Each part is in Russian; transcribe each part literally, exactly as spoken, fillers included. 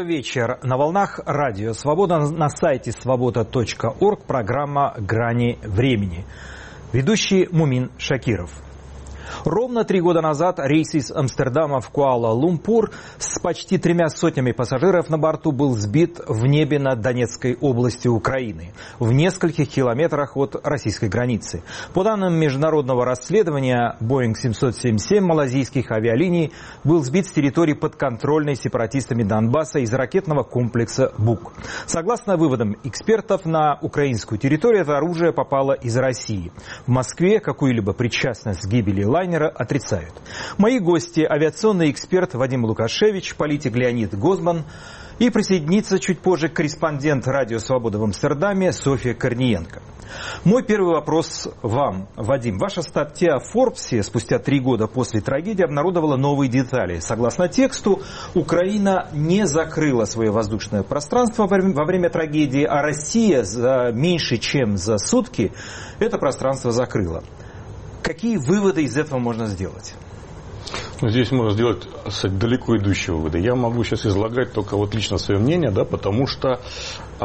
Добрый вечер. На волнах радио «Свобода», на сайте свобода точка орг программа «Грани времени». Ведущий Мумин Шакиров. Ровно три года назад рейс из Амстердама в Куала-Лумпур с почти тремя сотнями пассажиров на борту был сбит в небе над Донецкой областью Украины, в нескольких километрах от российской границы. По данным международного расследования, Боинг семьсот семьдесят семь малазийских авиалиний был сбит с территории подконтрольной сепаратистами Донбасса из ракетного комплекса «Бук». Согласно выводам экспертов, на украинскую территорию это оружие попало из России. В Москве какую-либо причастность к гибели лайнера отрицают. Мои гости – авиационный эксперт Вадим Лукашевич, политик Леонид Гозман и присоединится чуть позже корреспондент радио «Свобода» в Амстердаме Софья Корниенко. Мой первый вопрос вам, Вадим. Ваша статья в Форбсе спустя три года после трагедии обнародовала новые детали. Согласно тексту, Украина не закрыла свое воздушное пространство во время трагедии, а Россия за меньше чем за сутки это пространство закрыла. Какие выводы из этого можно сделать? Ну, здесь можно сделать далеко идущие выводы. Я могу сейчас излагать только вот лично свое мнение, да, потому что э,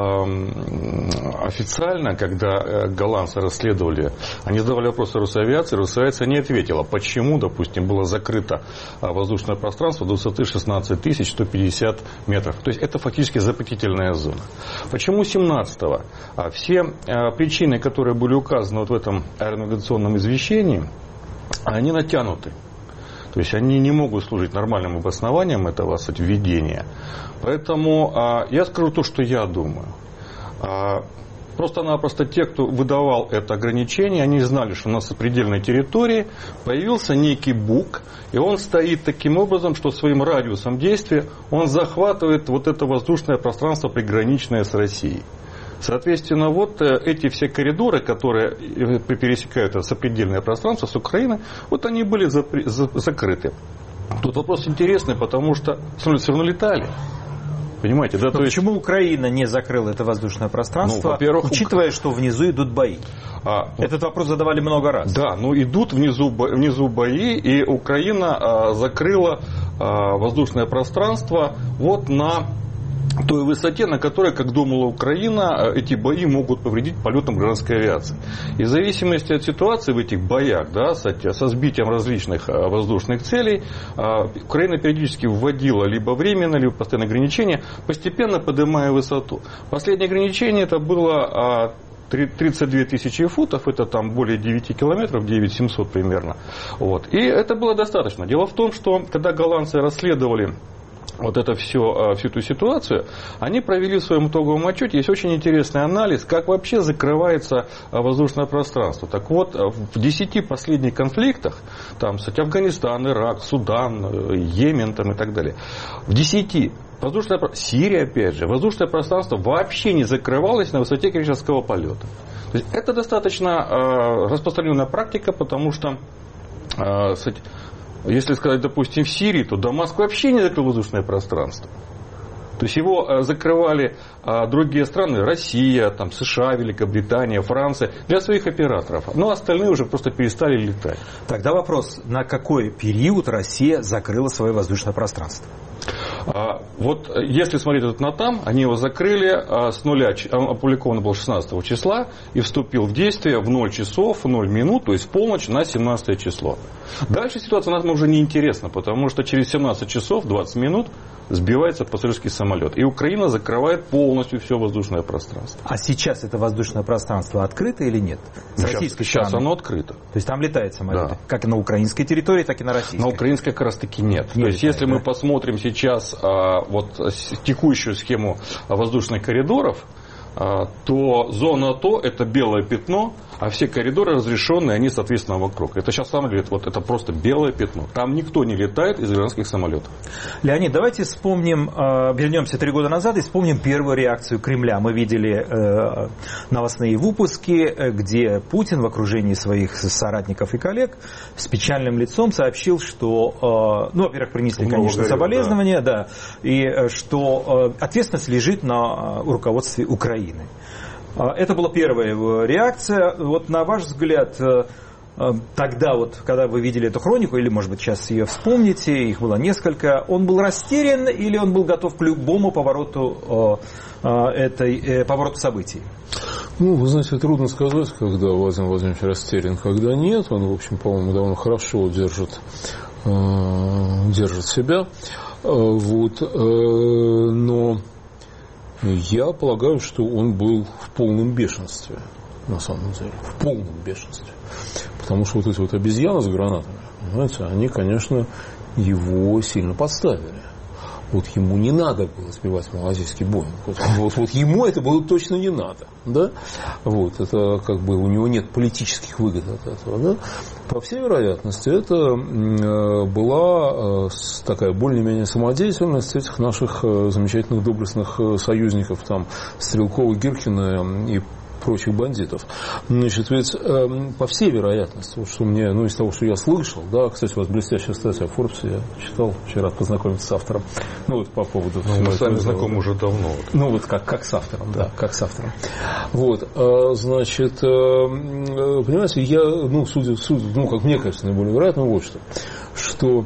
официально, когда голландцы расследовали, они задавали вопросы Росавиации, Росавиация не ответила, почему, допустим, было закрыто воздушное пространство до высоты шестнадцать тысяч сто пятьдесят метров. То есть это фактически запретительная зона. Почему семнадцатого? Все причины, которые были указаны вот в этом аэронавигационном извещении, они натянуты. То есть они не могут служить нормальным обоснованием этого, кстати, введения. Поэтому а, я скажу то, что я думаю. А, просто-напросто те, кто выдавал это ограничение, они знали, что на сопредельной территории появился некий бук, и он стоит таким образом, что своим радиусом действия он захватывает вот это воздушное пространство, приграничное с Россией. Соответственно, вот эти все коридоры, которые пересекают это сопредельное пространство с Украиной, вот они были закрыты. Тут вопрос интересный, потому что смотрите, все равно летали. Понимаете, да? То почему есть... Украина не закрыла это воздушное пространство, ну, учитывая, что внизу идут бои? А, Этот вопрос задавали много раз. Да, но идут внизу, внизу бои, и Украина а, закрыла а, воздушное пространство вот на той высоте, на которой, как думала Украина, эти бои могут повредить полетам гражданской авиации. И в зависимости от ситуации в этих боях, да, со сбитием различных воздушных целей, Украина периодически вводила либо временно, либо постоянное ограничение, постепенно поднимая высоту. Последнее ограничение это было тридцать две тысячи футов, это там более девяти километров, девять тысяч семьсот примерно. Вот. И это было достаточно. Дело в том, что когда голландцы расследовали вот это все, всю эту ситуацию, они провели в своем итоговом отчете, есть очень интересный анализ, как вообще закрывается воздушное пространство. Так вот, в десяти последних конфликтах, там, кстати, Афганистан, Ирак, Судан, Йемен там, и так далее, в десяти воздушное, Сирия, опять же, воздушное пространство вообще не закрывалось на высоте крейсерского полета. То есть это достаточно э, распространенная практика, потому что, э, кстати, если сказать, допустим, в Сирии, то Дамаск вообще не закрыл воздушное пространство. То есть его закрывали другие страны, Россия, там, США, Великобритания, Франция, для своих операторов. Но остальные уже просто перестали летать. Тогда вопрос, на какой период Россия закрыла свое воздушное пространство? Вот если смотреть этот НАТАМ, они его закрыли с нуля, опубликовано было шестнадцатого числа, и вступил в действие в ноль часов, ноль минут, то есть в полночь на семнадцатое число. Дальше ситуация нам уже не интересна, потому что через семнадцать часов, двадцать минут сбивается пассажирский самолет. И Украина закрывает полностью все воздушное пространство. А сейчас это воздушное пространство открыто или нет? Сейчас, сейчас оно открыто. То есть там летают самолеты? Да. Как на украинской территории, так и на российской? На украинской как раз таки нет. Не То есть летает, если да? мы посмотрим сейчас а, вот, текущую схему воздушных коридоров, а, то зона АТО это белое пятно, а все коридоры разрешенные, они, соответственно, вокруг. Это сейчас самое говорит, вот это просто белое пятно. Там никто не летает из гражданских самолетов. Леонид, давайте вспомним, вернемся три года назад и вспомним первую реакцию Кремля. Мы видели новостные выпуски, где Путин в окружении своих соратников и коллег с печальным лицом сообщил, что, ну, во-первых, принесли, Много конечно, говорил, соболезнования, да. да, и что ответственность лежит на руководстве Украины. Это была первая реакция. Вот на ваш взгляд, тогда, вот, когда вы видели эту хронику, или, может быть, сейчас ее вспомните, их было несколько, он был растерян или он был готов к любому повороту, этой, повороту событий? Ну, вы знаете, трудно сказать, когда Владимир Владимирович растерян, когда нет. Он, в общем, по-моему, довольно хорошо держит, держит себя. Вот. Но я полагаю, что он был в полном бешенстве, на самом деле, в полном бешенстве. Потому что вот эти вот обезьяны с гранатами, понимаете, они, конечно, его сильно подставили. Вот ему не надо было сбивать малазийский Боинг. Вот, вот, вот ему это было точно не надо. Да? Вот, это как бы у него нет политических выгод от этого. Да? По всей вероятности, это была такая более-менее самодеятельность этих наших замечательных доблестных союзников, там, Стрелкова, Гиркина и прочих бандитов. Значит, ведь э, по всей вероятности, вот что мне, ну, из того, что я слышал, да, кстати, у вас блестящая статья в Forbes, я читал, вчера познакомиться с автором, ну, вот по поводу... Ну, мы с вами знакомы уже давно. Ну, вот как, как с автором, да, да как с автором. Вот, э, значит, э, понимаете, я, ну, судя, судя, ну, как мне кажется, наиболее вероятно, вот что, что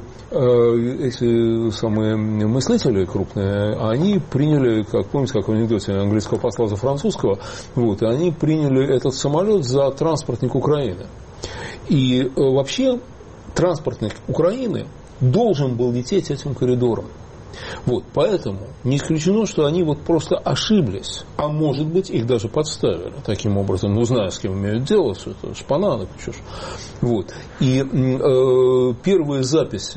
эти самые мыслители крупные, они приняли, как помните, как в анекдоте английского посла за французского, вот, и они приняли этот самолет за транспортник Украины. И вообще транспортник Украины должен был лететь этим коридором. Вот, поэтому не исключено, что они вот просто ошиблись, а может быть их даже подставили таким образом, ну, зная, с кем имеют дело, все это шпана, чушь. Вот. И э, первые записи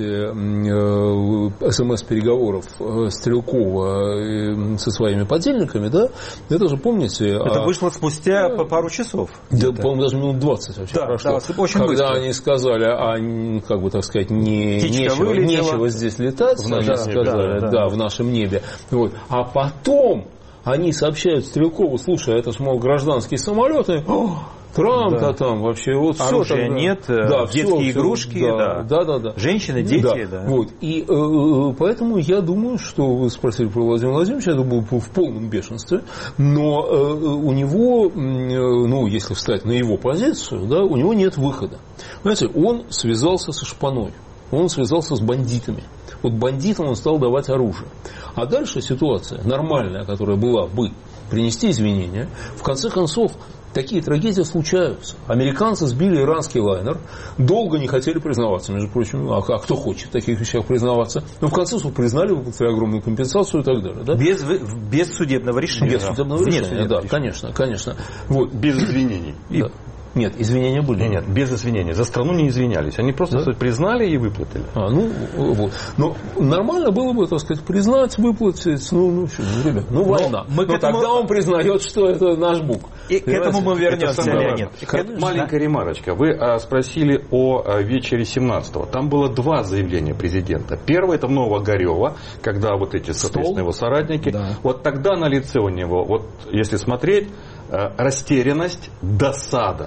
э, СМС-переговоров э, Стрелкова э, со своими подельниками, да, это же, помните... Это а, вышло спустя да, пару часов. Да, по-моему, даже минут двадцать вообще да, прошло. Да, очень когда быстро. Они сказали, а, как бы, так сказать, не, нечего, нечего здесь летать, в нашем, сказали, да, да, да. Да, в нашем небе. Вот. А потом они сообщают Стрелкову, слушай, это же, мол, гражданские самолеты, Трамп-то да. там вообще вот оружия все, нет, да, детские все, игрушки, да, да. Да, да, да. Женщины, дети, да. да. Вот. И э, поэтому я думаю, что вы спросили про Владимира Владимировича, я думаю, в полном бешенстве, но э, у него, э, ну, если встать на его позицию, да, у него нет выхода. Знаете, он связался со шпаной, он связался с бандитами. Вот бандитам он стал давать оружие. А дальше ситуация нормальная, которая была бы принести извинения, в конце концов, такие трагедии случаются. Американцы сбили иранский лайнер, долго не хотели признаваться, между прочим, а, а кто хочет в таких вещах признаваться? Но в конце концов признали, выплатили огромную компенсацию и так далее. Да? Без, без судебного решения. Без судебного Нет, решения, судебного да, решения. конечно, конечно. Вот. Без извинений. Да. Нет, извинения были. Нет, нет, без извинений. За страну не извинялись. Они просто да? признали и выплатили. А, ну, вот. Но нормально было бы, так сказать, признать, выплатить. Ну, ну, что, ну, ребят, ну, война. Но, Но этому... тогда он признает, что это наш бук. И к этому мы вернемся, Леонид. Маленькая ремарочка. Вы а, спросили о а, вечере семнадцатого. Там было два заявления президента. Первое — это Новогарева, когда вот эти, соответственно, его соратники. Да. Вот тогда на лице у него, вот если смотреть, растерянность, досада.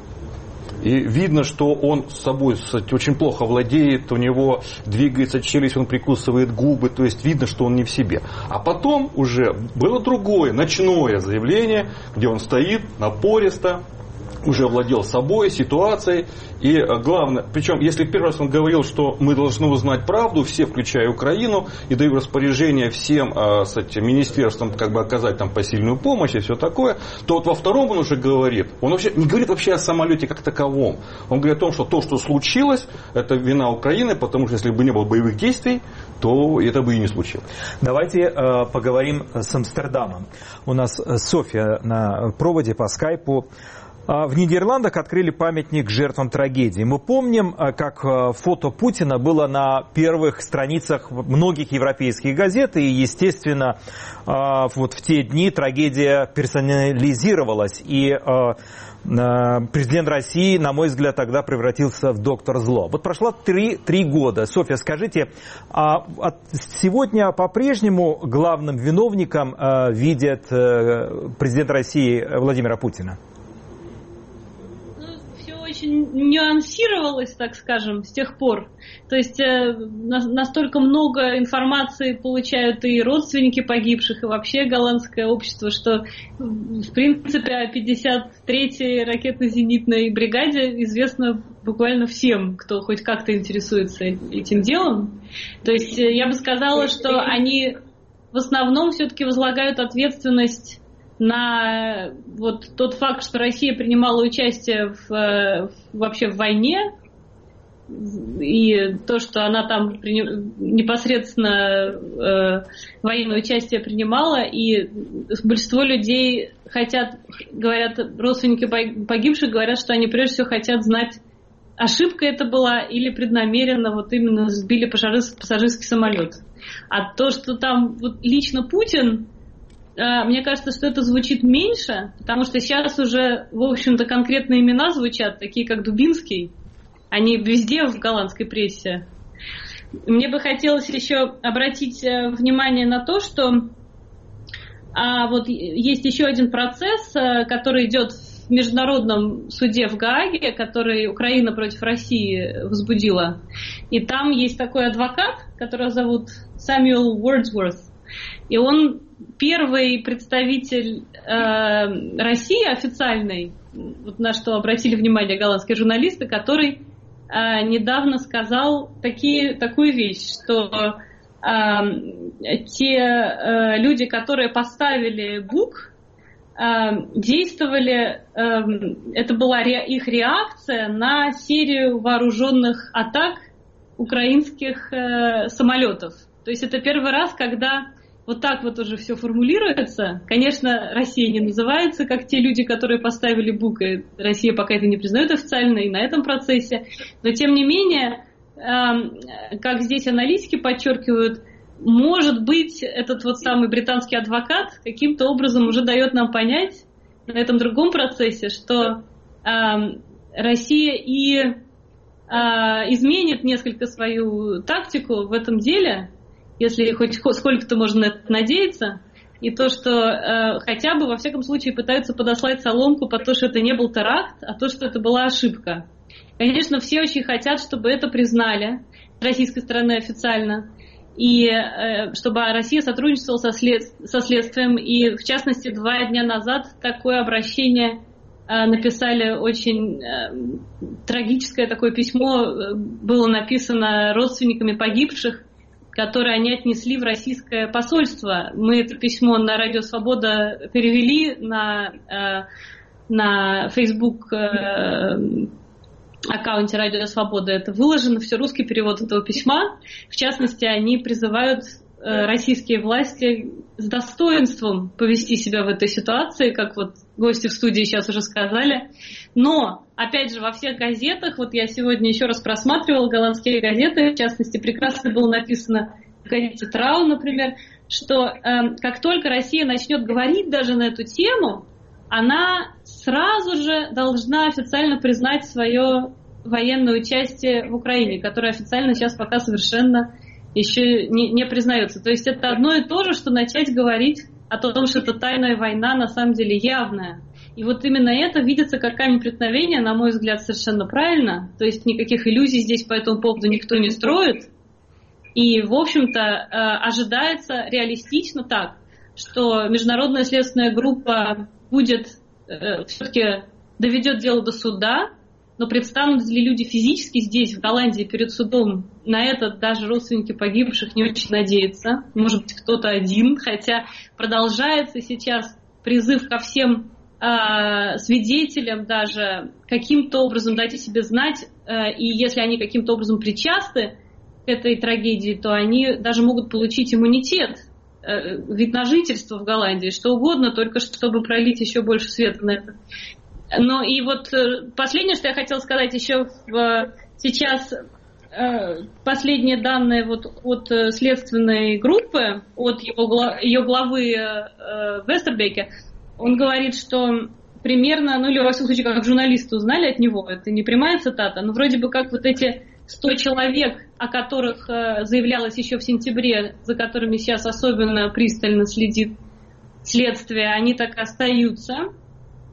И видно, что он с собой кстати, очень плохо владеет, у него двигается челюсть, он прикусывает губы, то есть видно, что он не в себе. А потом уже было другое, ночное заявление, где он стоит напористо, уже владел собой, ситуацией. И главное, причем, если в первый раз он говорил, что мы должны узнать правду, все, включая Украину, и даю распоряжение всем с этим министерством как бы оказать там посильную помощь и все такое, то вот во втором он уже говорит, он вообще не говорит вообще о самолете как таковом. Он говорит о том, что то, что случилось, это вина Украины, потому что если бы не было боевых действий, то это бы и не случилось. Давайте э, поговорим с Амстердамом. У нас Софья на проводе по скайпу. В Нидерландах открыли памятник жертвам трагедии. Мы помним, как фото Путина было на первых страницах многих европейских газет. И, естественно, вот в те дни трагедия персонализировалась. И президент России, на мой взгляд, тогда превратился в доктор зло. Вот прошло три, три года. Софья, скажите, а сегодня по-прежнему главным виновником видят президента России Владимира Путина? очень нюансировалось, так скажем, с тех пор. То есть э, на, настолько много информации получают и родственники погибших, и вообще голландское общество, что, в принципе, о пятьдесят третьей ракетно-зенитной бригаде известно буквально всем, кто хоть как-то интересуется этим делом. То есть э, я бы сказала, что они в основном все-таки возлагают ответственность на вот тот факт, что Россия принимала участие в, в, вообще в войне, и то, что она там непосредственно э, военное участие принимала, и большинство людей хотят, говорят, родственники погибших говорят, что они прежде всего хотят знать, ошибка это была или преднамеренно вот именно сбили пассажирский самолет. А то, что там вот лично Путин, мне кажется, что это звучит меньше, потому что сейчас уже, в общем-то, конкретные имена звучат, такие как Дубинский. Они везде в голландской прессе. Мне бы хотелось еще обратить внимание на то, что а, вот есть еще один процесс, который идет в международном суде в Гааге, который Украина против России возбудила. И там есть такой адвокат, которого зовут Сэмюэл Уордсворт. И он первый представитель э, России официальный, вот на что обратили внимание голландские журналисты, который э, недавно сказал такие, такую вещь, что э, те э, люди, которые поставили БУК, э, действовали, э, это была ре, их реакция на серию вооруженных атак украинских э, самолетов. То есть это первый раз, когда вот так вот уже все формулируется. Конечно, Россия не называется, как те люди, которые поставили БУК, и Россия пока это не признает официально и на этом процессе. Но, тем не менее, э, как здесь аналитики подчеркивают, может быть, этот вот самый британский адвокат каким-то образом уже дает нам понять на этом другом процессе, что э, Россия и э, изменит несколько свою тактику в этом деле, если хоть сколько-то можно на это надеяться, и то, что э, хотя бы, во всяком случае, пытаются подослать соломку под то, что это не был теракт, а то, что это была ошибка. Конечно, все очень хотят, чтобы это признали с российской стороны официально, и э, чтобы Россия сотрудничала со, след... со следствием, и, в частности, два дня назад такое обращение э, написали очень э, трагическое такое письмо, э, было написано родственниками погибших, которые они отнесли в российское посольство. Мы это письмо на Радио Свобода перевели на, э, на Facebook э, аккаунте Радио Свобода. Это выложено, все русский перевод этого письма. В частности, они призывают э, российские власти с достоинством повести себя в этой ситуации, как вот гости в студии сейчас уже сказали. Но, опять же, во всех газетах, вот я сегодня еще раз просматривала голландские газеты, в частности, прекрасно было написано в газете Трау, например, что э, как только Россия начнет говорить даже на эту тему, она сразу же должна официально признать свое военное участие в Украине, которое официально сейчас пока совершенно еще не, не признается. То есть это одно и то же, что начать говорить о том, что эта тайная война на самом деле явная. И вот именно это видится как камень преткновения, на мой взгляд, совершенно правильно. То есть никаких иллюзий здесь по этому поводу никто не строит. И, в общем-то, ожидается реалистично так, что международная следственная группа будет все-таки доведет дело до суда, но предстанут ли люди физически здесь, в Голландии, перед судом, на это даже родственники погибших не очень надеются. Может быть, кто-то один, хотя продолжается сейчас призыв ко всем э, свидетелям даже каким-то образом дать о себе знать, э, и если они каким-то образом причастны к этой трагедии, то они даже могут получить иммунитет, э, вид на жительство в Голландии, что угодно, только чтобы пролить еще больше света на это. Ну и вот последнее, что я хотела сказать еще в, сейчас, э, последние данные вот от следственной группы, от его, ее главы э, Вестербеке, он говорит, что примерно, ну или во всяком случае, как журналисты узнали от него, это не прямая цитата, но вроде бы как вот эти сто человек, о которых э, заявлялось еще в сентябре, за которыми сейчас особенно пристально следит следствие, они так и остаются.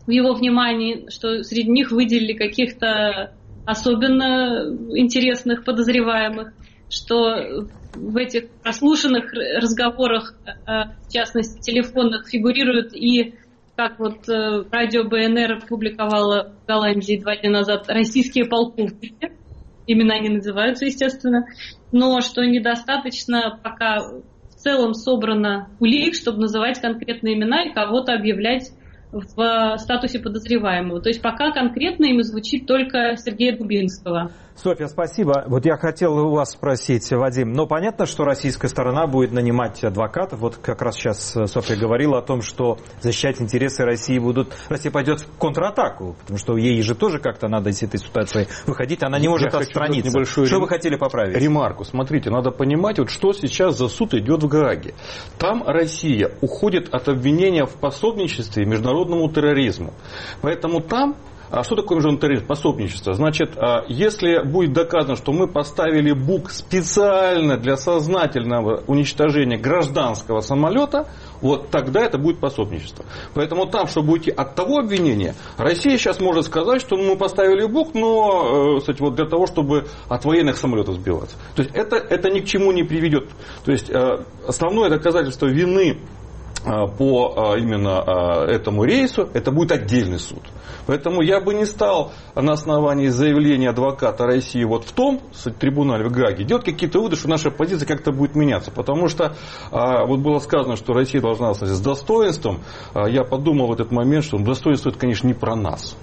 в его внимании, что среди них выделили каких-то особенно интересных подозреваемых, что в этих прослушанных разговорах, в частности телефонных, фигурируют и, как вот радио Бэ Эн Эр публиковало в Голландии два дня назад, российские полковники, имена не называются, естественно, но что недостаточно пока в целом собрано улик, чтобы называть конкретные имена и кого-то объявлять в статусе подозреваемого. То есть пока конкретно им звучит только Сергея Дубинского. Софья, спасибо. Вот я хотел у вас спросить, Вадим, но понятно, что российская сторона будет нанимать адвокатов. Вот как раз сейчас Софья говорила о том, что защищать интересы России будут... Россия пойдет в контратаку, потому что ей же тоже как-то надо из этой ситуации выходить. Она не может отстраниться. Что рем... вы хотели поправить? Ремарку. Смотрите, надо понимать, вот что сейчас за суд идет в Гааге. Там Россия уходит от обвинения в пособничестве международному терроризму. Поэтому там... А что такое международный терроризм? Пособничество. Значит, если будет доказано, что мы поставили БУК специально для сознательного уничтожения гражданского самолета, вот тогда это будет пособничество. Поэтому там, чтобы уйти от того обвинения, Россия сейчас может сказать, что мы поставили БУК, но, кстати, вот для того, чтобы от военных самолетов сбиваться. То есть это, это ни к чему не приведет. То есть основное доказательство вины по именно этому рейсу, это будет отдельный суд. Поэтому я бы не стал на основании заявления адвоката России вот в том трибунале в Гааге делать какие-то выводы, что наша позиция как-то будет меняться. Потому что вот было сказано, что Россия должна остаться с достоинством. Я подумал в этот момент, что достоинство это, конечно, не про нас.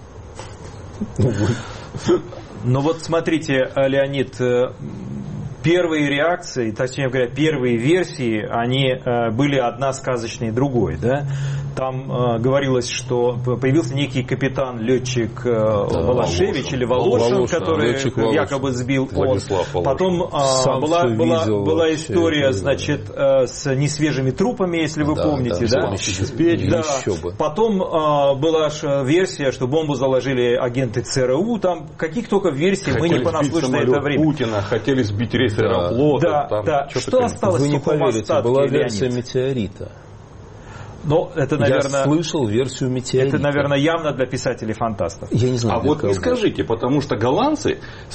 Ну вот смотрите, Леонид, первые реакции, точнее говоря, первые версии, они были одна сказочнее другой, да? Там э, говорилось, что появился некий капитан-летчик э, да, Волошевич Волошин. или Волошин, Волошин который Волошин. якобы сбил он. Потом э, была, была, была история, значит, э, с несвежими трупами, если вы да, помните, да? да? да. Потом э, была версия, что бомбу заложили агенты ЦРУ. Там каких только версий хотели мы не понаслышали на это время. Путина, хотели сбить рейс аэрофлота. Да, там, да. Что, что осталось вы в сухом остатке, была версия Леонид? Метеорита. Но это, наверное, я слышал версию метеорита. Это, наверное, явно для писателей-фантастов. Я не знаю. А вот не скажите, потому что голландцы,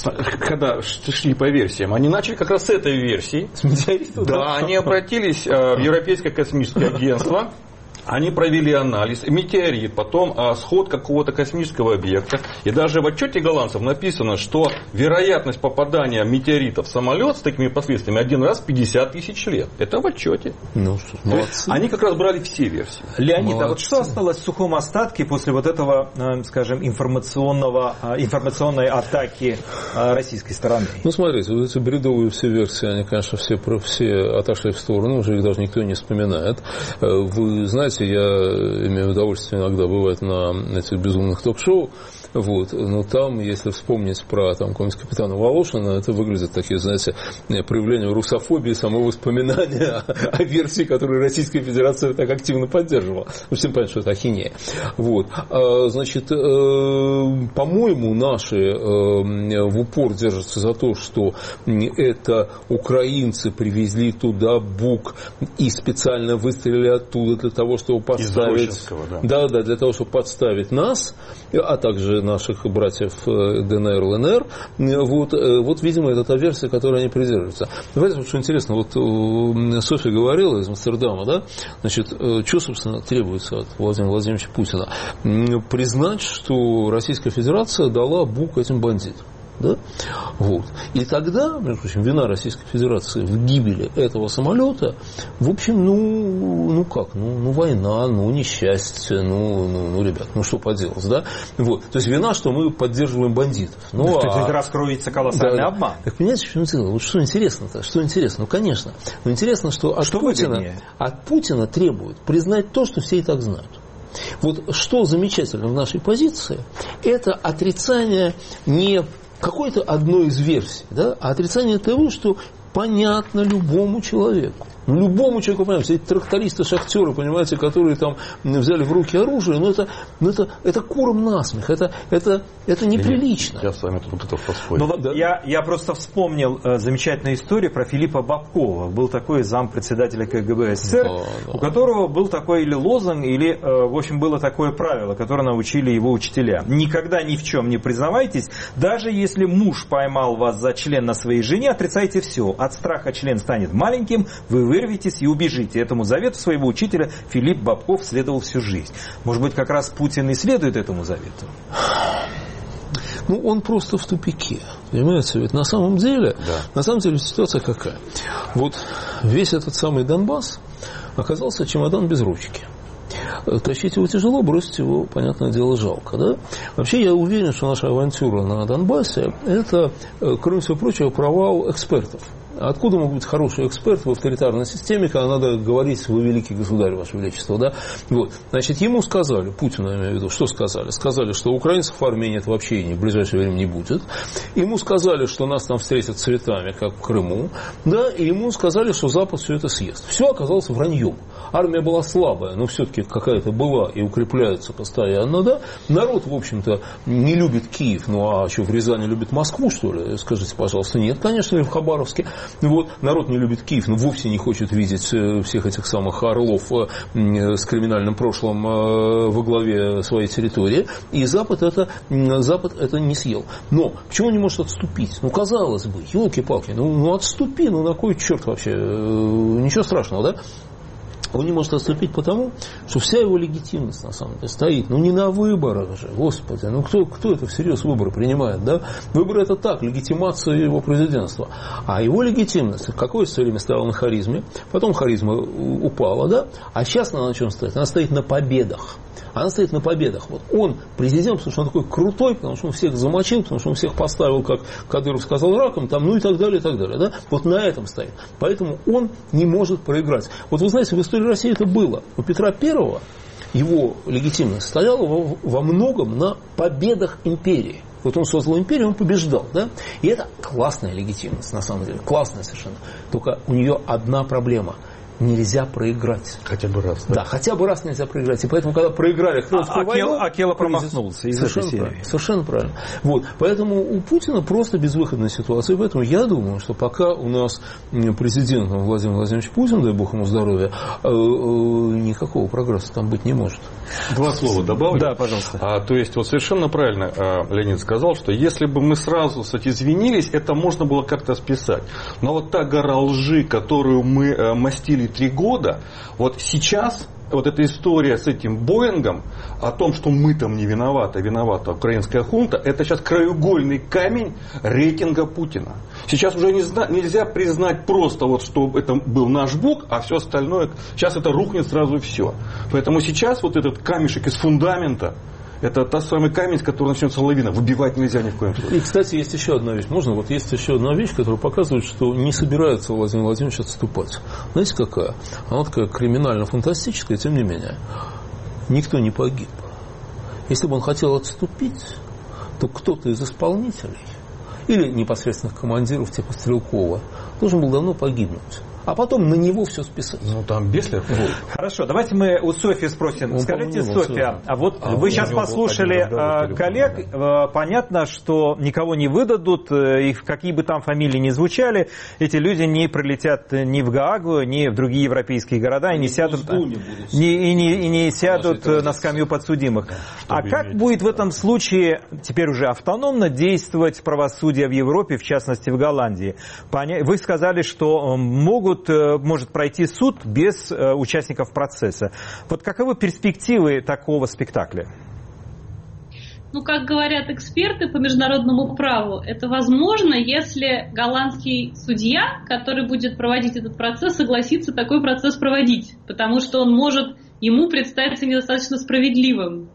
когда шли по версиям, они начали как раз с этой версии. С метеорита? Да, они обратились в Европейское космическое агентство. Они провели анализ, метеорит, потом а, сход какого-то космического объекта. И даже в отчете голландцев написано, что вероятность попадания метеорита в самолет с такими последствиями один раз в пятьдесят тысяч лет. Это в отчете. Ну что, молодцы. Они как раз брали все версии. Леонид, молодцы. А вот что осталось в сухом остатке после вот этого, скажем, информационного, информационной атаки российской стороны? Ну, смотрите, вот эти бредовые все версии, они, конечно, все, все отошли в сторону, уже их даже никто не вспоминает. Вы знаете, я имею удовольствие иногда бывать на этих безумных ток-шоу, вот, но там, если вспомнить про там, какого-нибудь капитана Волошина, это выглядит такие, знаете, проявления русофобии, само воспоминание о, о версии, которую Российская Федерация так активно поддерживала. Ну, всем понятно, что это ахинея. Вот. А, значит, э, по-моему, наши э, в упор держатся за то, что это украинцы привезли туда БУК и специально выстрелили оттуда для того, чтобы подставить, да. Да, да, для того, чтобы подставить нас, а также наших братьев Дэ Эн Эр, Эл Эн Эр. Вот, вот, видимо, это та версия, которой они придерживаются. Давайте, что интересно, вот Софья говорила из Амстердама, да, значит, что, собственно, требуется от Владимира Владимировича Путина? Признать, что Российская Федерация дала БУК этим бандитам. Да? Вот. И тогда, между прочим, вина Российской Федерации в гибели этого самолета, в общем, ну, ну как, ну, ну война, ну несчастье, ну, ну, ну, ребят, ну что поделать, да? Вот. То есть вина, что мы поддерживаем бандитов. Ну, ну, а... то есть раскроется колоссальный да, обман. Так понимаете, что дело? Вот что интересно-то? Что интересно? Ну, конечно. Но интересно, что от, что Путина, от Путина требуют признать то, что все и так знают. Вот что замечательно в нашей позиции, это отрицание не какой-то одной из версий, да, а отрицание того, что понятно любому человеку. Ну, любому человеку, понимаете, эти трактористы, шахтеры, понимаете, которые там взяли в руки оружие, ну, это, ну, это, это куром насмех, это, это, это неприлично. Я с вами тут это поспорю. Ну, да. я, я просто вспомнил э, замечательную историю про Филиппа Бобкова. Был такой зампредседателя КГБ СССР, да, да. у которого был такой или лозунг, или, э, в общем, было такое правило, которое научили его учителя. Никогда ни в чем не признавайтесь, даже если муж поймал вас за член на своей жене, отрицайте все. От страха член станет маленьким, вы вырветесь и убежите. Этому завету своего учителя Филипп Бобков следовал всю жизнь. Может быть, как раз Путин и следует этому завету? Ну, он просто в тупике. Понимаете, ведь на самом деле, да. на самом деле ситуация какая? Вот весь этот самый Донбасс оказался чемодан без ручки. Тащить его тяжело, бросить его, понятное дело, жалко. Да? Вообще, я уверен, что наша авантюра на Донбассе – это, кроме всего прочего, провал экспертов. Откуда могут быть хорошие эксперты в авторитарной системе, когда надо говорить: вы великий государь, ваше величество, да? Вот. Значит, ему сказали, Путину, я имею в виду, что сказали? Сказали, что украинцев в армии нет вообще и в ближайшее время не будет. Ему сказали, что нас там встретят цветами, как в Крыму, да? И ему сказали, что Запад все это съест. Все оказалось враньем. Армия была слабая, но все-таки какая-то была и укрепляется постоянно, да? Народ, в общем-то, не любит Киев, ну а что, в Рязани любит Москву, что ли? Скажите, пожалуйста, нет, конечно, или в Хабаровске. Вот, народ не любит Киев, но вовсе не хочет видеть всех этих самых орлов с криминальным прошлым во главе своей территории. И Запад это, Запад это не съел. Но почему он не может отступить? Ну, казалось бы, елки-палки, ну, ну отступи, ну на кой черт вообще? Ничего страшного, да? Он не может отступить потому, что вся его легитимность на самом деле стоит, ну не на выборах же, господи, ну кто, кто это всерьез выборы принимает, да? Выборы это так, легитимация его президентства. А его легитимность какое все время стояла на харизме, потом харизма упала, да? А сейчас она на чем стоит? Она стоит на победах. Она стоит на победах. Вот он президент, потому что он такой крутой, потому что он всех замочил, потому что он всех поставил, как Кадыров сказал, раком, там, ну и так далее, и так далее. Да? Вот на этом стоит. Поэтому он не может проиграть. Вот вы знаете, в истории России это было. У Петра Первого его легитимность стояла во, во многом на победах империи. Вот он создал империю, он побеждал. Да? И это классная легитимность, на самом деле. Классная совершенно. Только у нее одна проблема. Нельзя проиграть. Хотя бы раз. Да? да, хотя бы раз нельзя проиграть. И поэтому, когда проиграли Крымскую а, войну... Акела промахнулся из этой серии. Правильно, совершенно правильно. Вот. Поэтому у Путина просто безвыходная ситуация. Поэтому я думаю, что пока у нас президент Владимир Владимирович Путин, дай бог ему здоровья, никакого прогресса там быть не может. Два слова добавлю. Да, пожалуйста. А, то есть, вот совершенно правильно а, Леонид сказал, что если бы мы сразу, кстати, извинились, это можно было как-то списать. Но вот та гора лжи, которую мы а, мастили три года, вот сейчас вот эта история с этим Боингом, о том, что мы там не виноваты, виновата украинская хунта, это сейчас краеугольный камень рейтинга Путина. Сейчас уже не зна- нельзя признать просто, вот, что это был наш Бог, а все остальное, сейчас это рухнет сразу и все. Поэтому сейчас вот этот камешек из фундамента, это тот самый камень, с которого начнется лавина. Выбивать нельзя ни в коем случае. И, кстати, есть еще одна вещь. Можно? Вот есть еще одна вещь, которая показывает, что не собирается Владимир Владимирович отступать. Знаете, какая? Она такая криминально-фантастическая, тем не менее. Никто не погиб. Если бы он хотел отступить, то кто-то из исполнителей или непосредственных командиров типа Стрелкова должен был давно погибнуть. А потом на него все списать. Ну, там Беслер. Вот. Хорошо, давайте мы у Софьи спросим. Он Скажите, Софья, а вот а вы сейчас послушали а, коллег, а, понятно, что никого не выдадут, и какие бы там фамилии ни звучали, эти люди не прилетят ни в Гаагу, ни в другие европейские города, и не сядут, не, и не, и не сядут на скамью подсудимых. Да, а как будет в этом случае, теперь уже автономно, действовать правосудие в Европе, в частности в Голландии? Вы сказали, что могут может пройти суд без э, участников процесса. Вот каковы перспективы такого спектакля? Ну, как говорят эксперты по международному праву, это возможно, если голландский судья, который будет проводить этот процесс, согласится такой процесс проводить, потому что он может ему представиться недостаточно справедливым.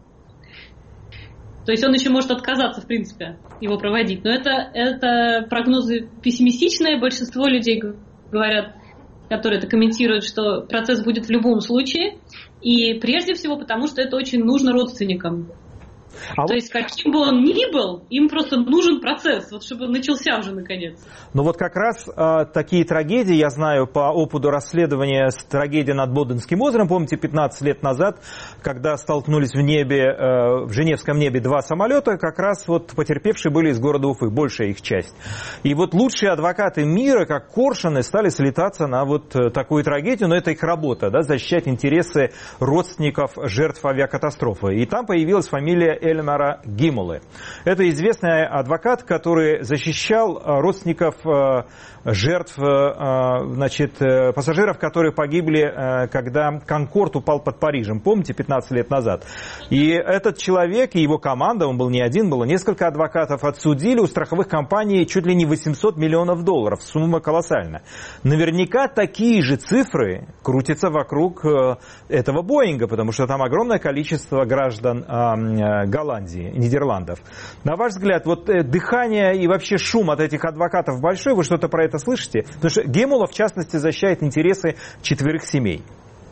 То есть он еще может отказаться, в принципе, его проводить. Но это, это прогнозы пессимистичные, большинство людей говорят, которые это комментируют, что процесс будет в любом случае. И прежде всего потому, что это очень нужно родственникам. А То вот... есть, каким бы он ни был, им просто нужен процесс, вот чтобы он начался уже наконец. Ну вот как раз э, такие трагедии, я знаю по опыту расследования с трагедией над Боденским озером, помните, пятнадцать лет назад, когда столкнулись в небе, э, в Женевском небе два самолета, как раз вот потерпевшие были из города Уфы, большая их часть. И вот лучшие адвокаты мира, как Коршуны, стали слетаться на вот такую трагедию, но это их работа, да, защищать интересы родственников жертв авиакатастрофы. И там появилась фамилия Эльмара Гиммеле. Это известный адвокат, который защищал родственников жертв, значит, пассажиров, которые погибли, когда Конкорд упал под Парижем, помните, пятнадцать лет назад. И этот человек и его команда, он был не один, было несколько адвокатов, отсудили у страховых компаний чуть ли не восемьсот миллионов долларов. Сумма колоссальная. Наверняка такие же цифры крутятся вокруг этого Боинга, потому что там огромное количество граждан Голландии, Нидерландов. На ваш взгляд, вот дыхание и вообще шум от этих адвокатов большой, вы что-то про это слышите? Потому что Гиммеле, в частности, защищает интересы четверых семей.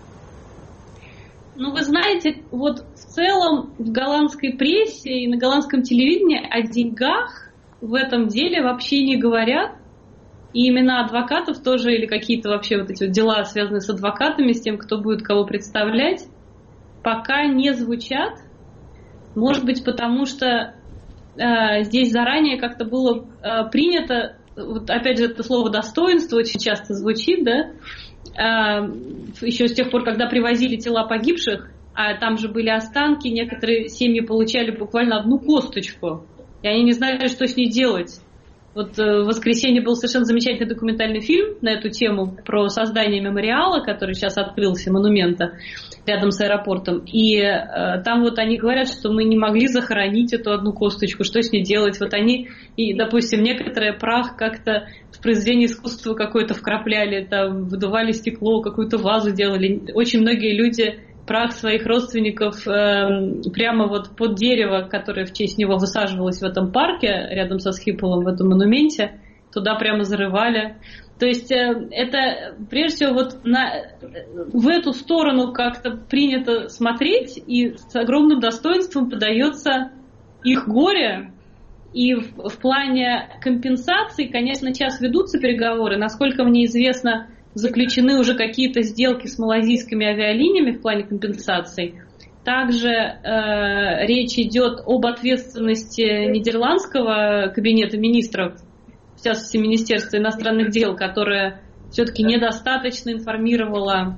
Ну, вы знаете, вот в целом в голландской прессе и на голландском телевидении о деньгах в этом деле вообще не говорят. И имена адвокатов тоже, или какие-то вообще вот эти вот дела, связанные с адвокатами, с тем, кто будет кого представлять, пока не звучат. Может быть, потому что э, здесь заранее как-то было э, принято, вот опять же, это слово «достоинство» очень часто звучит, да, э, еще с тех пор, когда привозили тела погибших, а там же были останки, некоторые семьи получали буквально одну косточку, и они не знали, что с ней делать. Вот в воскресенье был совершенно замечательный документальный фильм на эту тему про создание мемориала, который сейчас открылся, монумента, рядом с аэропортом. И э, там вот они говорят, что мы не могли захоронить эту одну косточку, что с ней делать. Вот они, и, допустим, некоторые прах как-то в произведении искусства какое-то вкрапляли, там, выдували стекло, какую-то вазу делали. Очень многие люди прах своих родственников э, прямо вот под дерево, которое в честь него высаживалось в этом парке, рядом со Схиполом, в этом монументе, туда прямо зарывали. То есть э, это, прежде всего, вот на, в эту сторону как-то принято смотреть, и с огромным достоинством подается их горе. И в, в плане компенсаций, конечно, сейчас ведутся переговоры. Насколько мне известно, заключены уже какие-то сделки с малазийскими авиалиниями в плане компенсаций. Также э, речь идет об ответственности нидерландского кабинета министров, в частности Министерства иностранных дел, которое все-таки недостаточно информировало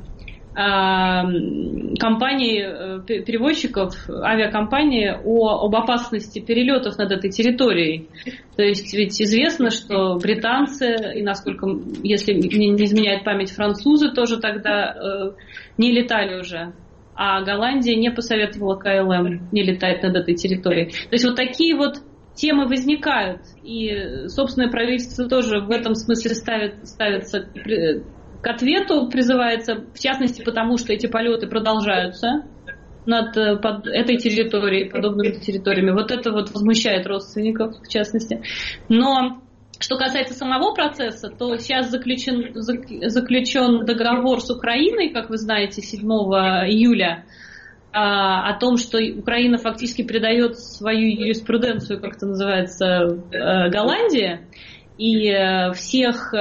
э, компании э, перевозчиков, авиакомпании о, об опасности перелетов над этой территорией. То есть ведь известно, что британцы, и насколько, если не изменяет память, французы тоже тогда э, не летали уже, а Голландия не посоветовала ка эл эм не летать над этой территорией. То есть вот такие вот темы возникают, и собственное правительство тоже в этом смысле ставит, ставится к ответу, призывается, в частности, потому что эти полеты продолжаются над под этой территорией, подобными территориями. Вот это вот возмущает родственников, в частности. Но что касается самого процесса, то сейчас заключен, заключен договор с Украиной, как вы знаете, седьмого июля, о том, что Украина фактически передает свою юриспруденцию, как это называется, Голландии, и всех,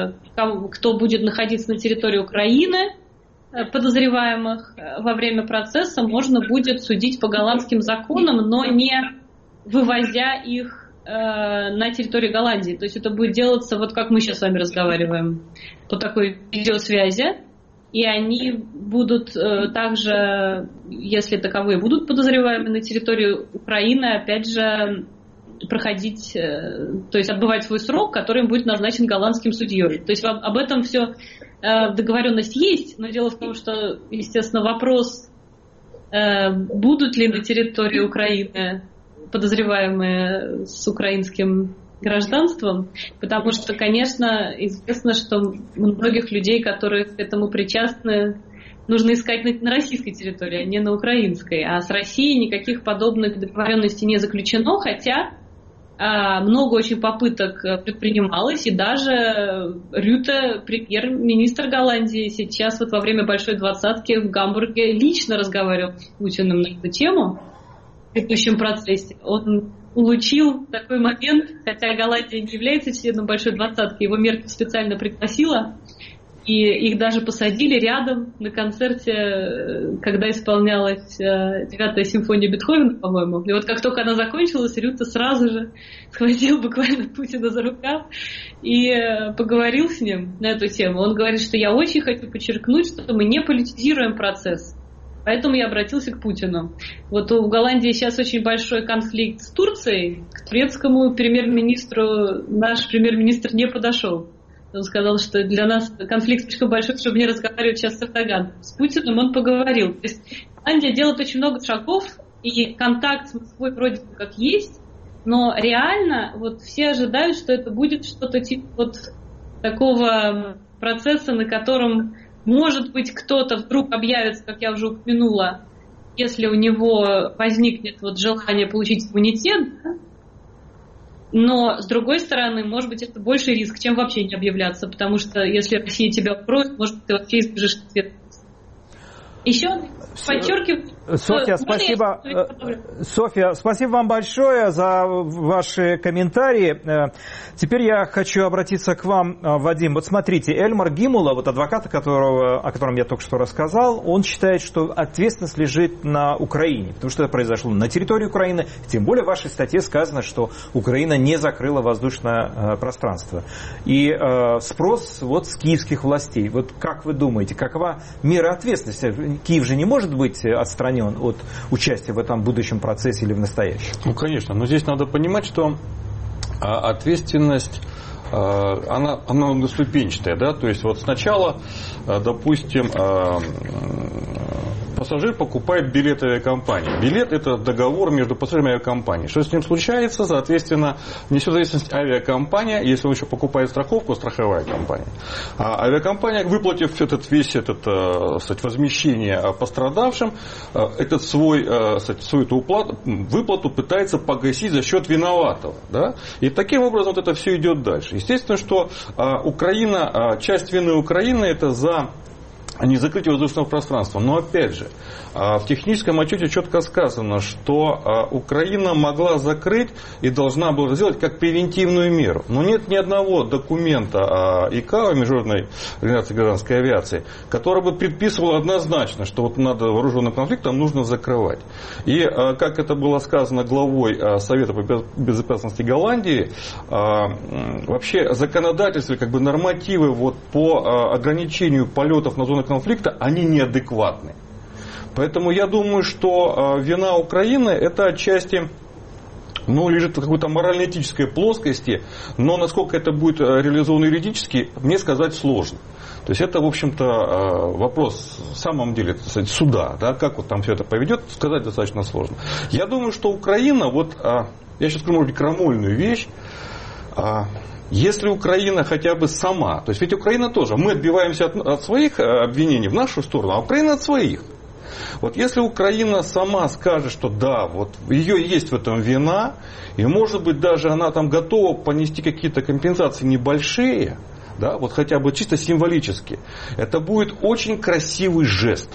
кто будет находиться на территории Украины, подозреваемых во время процесса, можно будет судить по голландским законам, но не вывозя их на территорию Голландии. То есть это будет делаться, вот как мы сейчас с вами разговариваем, по такой видеосвязи. И они будут э, также, если таковые будут подозреваемы на территории Украины, опять же, проходить, э, то есть отбывать свой срок, который им будет назначен голландским судьей. То есть об, об этом все э, договоренность есть, но дело в том, что, естественно, вопрос, э, будут ли на территории Украины подозреваемые с украинским гражданством, потому что, конечно, известно, что многих людей, которые к этому причастны, нужно искать на, на российской территории, а не на украинской. А с Россией никаких подобных договоренностей не заключено, хотя а, много очень попыток предпринималось, и даже Рюте, премьер-министр Голландии, сейчас вот во время Большой двадцатки в Гамбурге лично разговаривал с Путиным на эту тему. грядущем процессе. Он улучил такой момент, хотя Голландия не является членом Большой Двадцатки, его Меркель специально пригласила, и их даже посадили рядом на концерте, когда исполнялась девятая симфония Бетховена, по-моему. И вот как только она закончилась, Рюте сразу же схватил буквально Путина за рукав и поговорил с ним на эту тему. Он говорит, что я очень хочу подчеркнуть, что мы не политизируем процесс. Поэтому я обратился к Путину. Вот в Голландии сейчас очень большой конфликт с Турцией. К турецкому премьер-министру наш премьер-министр не подошел. Он сказал, что для нас конфликт слишком большой, чтобы не разговаривать сейчас с Эрдоганом. С Путиным он поговорил. То есть Голландия делает очень много шагов, и контакт с Москвой вроде как есть, но реально вот все ожидают, что это будет что-то типа вот такого процесса, на котором, может быть, кто-то вдруг объявится, как я уже упомянула, если у него возникнет вот желание получить иммунитет, да? Но, с другой стороны, может быть, это больший риск, чем вообще не объявляться, потому что если Россия тебя укроет, может, ты вообще избежишь ответственности. Еще подчеркиваю... Софья, спасибо. Софья, спасибо вам большое за ваши комментарии. Теперь я хочу обратиться к вам, Вадим. Вот смотрите, Эльмар Гимула, вот адвокат, которого, о котором я только что рассказал, он считает, что ответственность лежит на Украине, потому что это произошло на территории Украины. Тем более в вашей статье сказано, что Украина не закрыла воздушное пространство. И э, спрос вот с киевских властей. Вот как вы думаете, какова мера ответственности? Киев же не может быть отстранен от участия в этом будущем процессе или в настоящем? Ну, конечно. Но здесь надо понимать, что ответственность, она, она многоступенчатая. Да? То есть вот сначала, допустим, пассажир покупает билет авиакомпании. Билет – это договор между пассажиром и авиакомпанией. Что с ним случается, соответственно, несет ответственность авиакомпания. Если он еще покупает страховку, страховая компания. А авиакомпания, выплатив этот, весь этот, кстати, возмещение пострадавшим, этот свой, кстати, свою эту уплату, выплату пытается погасить за счет виноватого. Да? И таким образом вот это все идет дальше. Естественно, что Украина, часть вины Украины – это за не закрытие воздушного пространства. Но опять же, в техническом отчете четко сказано, что Украина могла закрыть и должна была сделать как превентивную меру. Но нет ни одного документа ИКАО, Международной организации гражданской авиации, который бы предписывал однозначно, что вот надо вооруженным конфликтом нужно закрывать. И как это было сказано главой Совета по безопасности Голландии, вообще законодательство, как бы нормативы вот по ограничению полетов на зону конфликта, они неадекватны. Поэтому я думаю, что вина Украины это отчасти ну, лежит в какой-то морально-этической плоскости, но насколько это будет реализовано юридически, мне сказать сложно. То есть это, в общем-то, вопрос в самом деле кстати, суда, да, как вот там все это поведет, сказать достаточно сложно. Я думаю, что Украина, вот, я сейчас скажу, может быть, крамольную вещь, если Украина хотя бы сама, то есть ведь Украина тоже, мы отбиваемся от, от своих обвинений в нашу сторону, а Украина от своих. Вот если Украина сама скажет, что да, вот ее есть в этом вина, и может быть даже она там готова понести какие-то компенсации небольшие, да, вот хотя бы чисто символически, это будет очень красивый жест.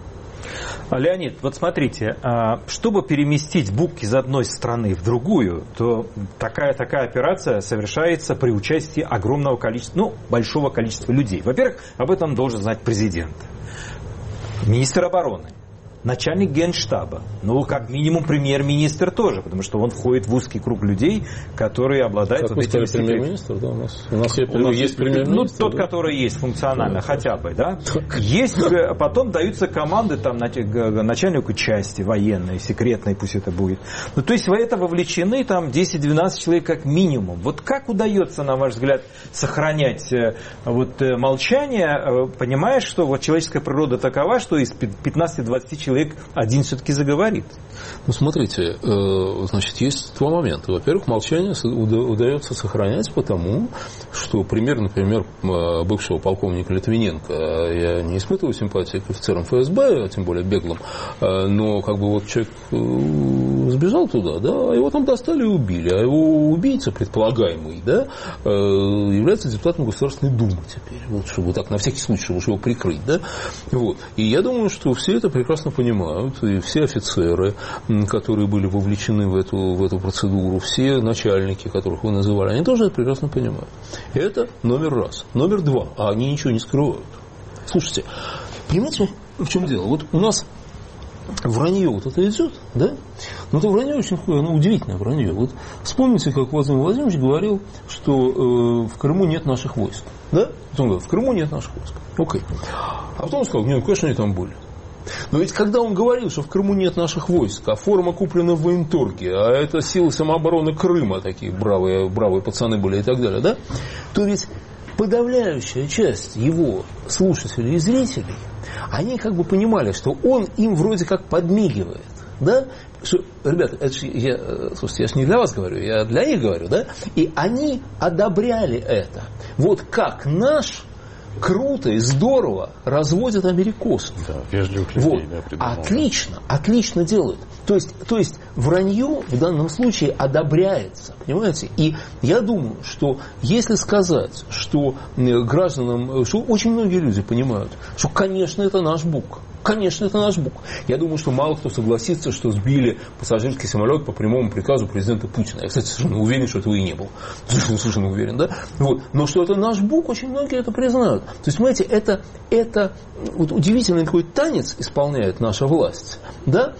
Леонид, вот смотрите, чтобы переместить бук из одной страны в другую, то такая, такая операция совершается при участии огромного количества, ну, большого количества людей. Во-первых, об этом должен знать президент, министр обороны, начальник генштаба, ну, как минимум, премьер-министр тоже, потому что он входит в узкий круг людей, которые обладают... Как вот вы сказали, премьер-министр, да, у нас, у нас, у нас есть премьер-министр. Ну, тот, да? который есть функционально, да, хотя бы, да. Есть, потом даются команды там, начальнику части военной, секретной, пусть это будет. Ну, то есть в это вовлечены там десять-двенадцать человек как минимум. Вот как удается, на ваш взгляд, сохранять вот молчание, понимая, что вот человеческая природа такова, что из пятнадцати-двадцати человек человек один все-таки заговорит. Ну, смотрите, значит, есть два момента. Во-первых, молчание удается сохранять потому, что пример, например, бывшего полковника Литвиненко, я не испытываю симпатии к офицерам ФСБ, тем более беглым, но как бы вот человек сбежал туда, да, его там достали и убили, а его убийца, предполагаемый, да, является депутатом Государственной Думы теперь, вот, чтобы так, на всякий случай, чтобы его прикрыть, да, вот. И я думаю, что все это прекрасно понимают, и все офицеры, которые были вовлечены в эту, в эту процедуру, все начальники, которых вы называли, они тоже это прекрасно понимают. Это номер раз. Номер два, а они ничего не скрывают. Слушайте, понимаете, в чем дело? Вот у нас вранье вот это идет, да? Но это вранье очень ну, удивительное вранье. Вот вспомните, как Владимир Владимирович говорил, что э, в Крыму нет наших войск. Да? Вот он говорит, в Крыму нет наших войск. Окей. А потом он сказал, нет, конечно, они там были. Но ведь когда он говорил, что в Крыму нет наших войск, а форма куплена в военторге, а это силы самообороны Крыма, такие бравые, бравые пацаны были и так далее, да? То ведь подавляющая часть его слушателей и зрителей, они как бы понимали, что он им вроде как подмигивает, да? Что, ребята, это же я, слушайте, я же не для вас говорю, я для них говорю, да? И они одобряли это. Вот как наш круто и здорово разводят америкосов. Да, вежливых людей, вот. Да, отлично, отлично делают. То есть, то есть вранье в данном случае одобряется, понимаете? И я думаю, что если сказать, что гражданам, что очень многие люди понимают, что, конечно, это наш Бук. Конечно, это наш Бук. Я думаю, что мало кто согласится, что сбили пассажирский самолет по прямому приказу президента Путина. Я, кстати, совершенно уверен, что этого и не было. Совершенно, совершенно уверен, да? Вот. Но что это наш Бук, очень многие это признают. То есть, понимаете, это, это вот удивительный такой танец исполняет наша власть, да?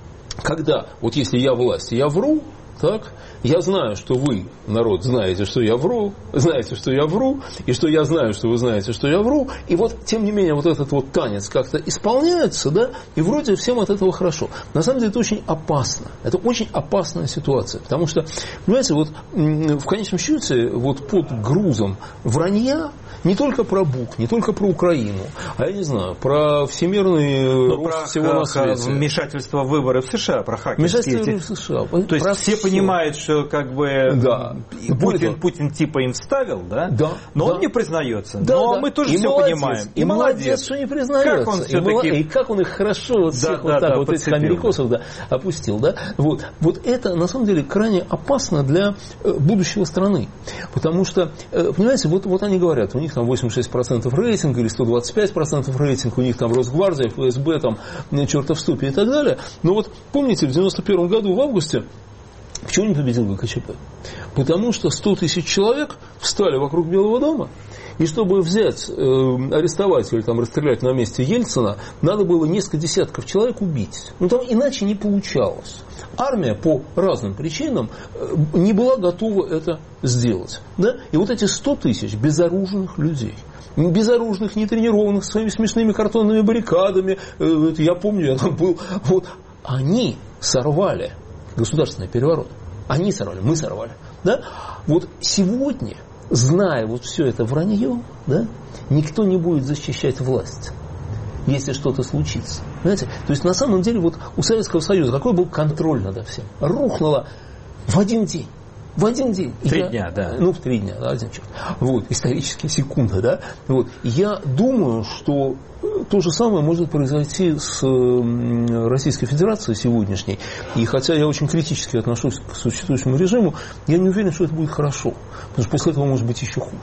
Когда, вот если я власть, я вру, так, я знаю, что вы, народ, знаете, что я вру, знаете, что я вру, и что я знаю, что вы знаете, что я вру, и вот, тем не менее, вот этот вот танец как-то исполняется, да, и вроде всем от этого хорошо. На самом деле это очень опасно, это очень опасная ситуация, потому что, понимаете, вот в конечном счете, вот под грузом вранья, не только про Бук, не только про Украину, а я не знаю, про всемирный рост про всего на свете. Вмешательство в выборы в США, про хакерские. Вмешательство в США. То есть про все все понимают, что как бы да. Путин, Путин типа им вставил, да? Да. Но да. он не признается. Да, Но да. мы тоже и все молодец, понимаем. И, и молодец, молодец, что не признается. Как он и, мол... и как он их хорошо вот да, всех да, вот так да, вот этих америкосов да, опустил. Да? Вот. вот это на самом деле крайне опасно для будущего страны. Потому что, понимаете, вот, вот они говорят, у них там восемьдесят шесть процентов рейтинга или сто двадцать пять процентов рейтинг, у них там Росгвардия, ФСБ, там чертов ступе и так далее. Но вот помните, в девяносто первом году в августе почему не победил ГКЧП? Потому что сто тысяч человек встали вокруг Белого дома, и чтобы взять, э, арестовать или там расстрелять на месте Ельцина, надо было несколько десятков человек убить. Ну там иначе не получалось. Армия по разным причинам не была готова это сделать. Да? И вот эти сто тысяч безоружных людей, безоружных, нетренированных, своими смешными картонными баррикадами, э, я помню, я там был, вот, они сорвали государственный переворот. Они сорвали, мы сорвали. Да? Вот сегодня, зная вот все это вранье, да, никто не будет защищать власть, если что-то случится. Понимаете? То есть на самом деле вот у Советского Союза какой был контроль над всем? Рухнуло в один день. В один день. Три я, дня, да. Ну, в три дня, да, один черт. Вот, исторические секунды, да. Вот. Я думаю, что то же самое может произойти с Российской Федерацией сегодняшней. И хотя я очень критически отношусь к существующему режиму, я не уверен, что это будет хорошо. Потому что после этого может быть еще хуже.